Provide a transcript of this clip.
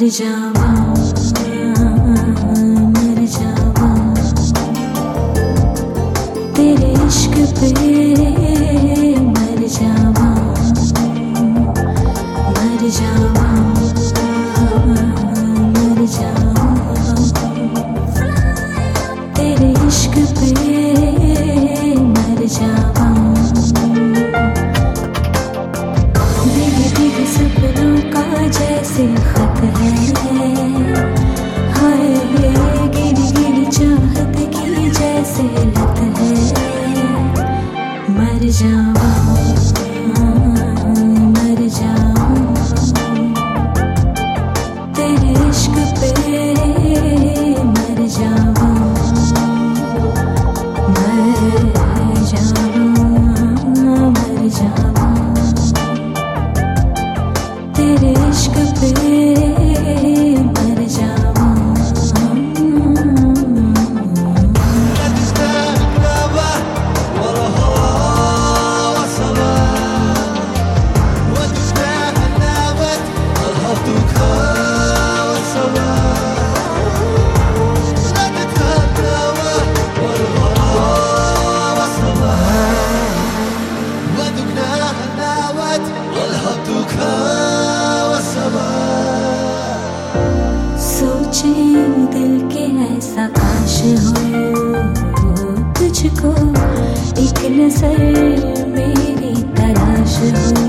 मर जावा मर जावा तेरे इश्क पे मर जावा मर जावा मर जावा तेरे इश्क पे मर जावा भीगे भीगे सपनों का जैसे खत है हाय गिरी गिरी चाहत की जैसे लत है मर जावा मर जावा तेरे इश्क पे मर जावा मर जावा मर जावा तेरे इश्क पे मर जावा सोचे दिल के ऐसा काश हो तुझको एक नजर मेरी तलाश हो